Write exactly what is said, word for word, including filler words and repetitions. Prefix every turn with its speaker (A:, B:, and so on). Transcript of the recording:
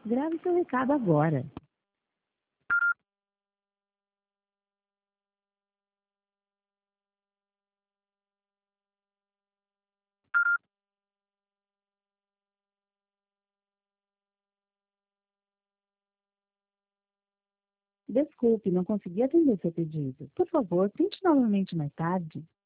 A: Grave seu recado agora. Desculpe, não consegui atender seu pedido. Por favor, tente novamente mais tarde.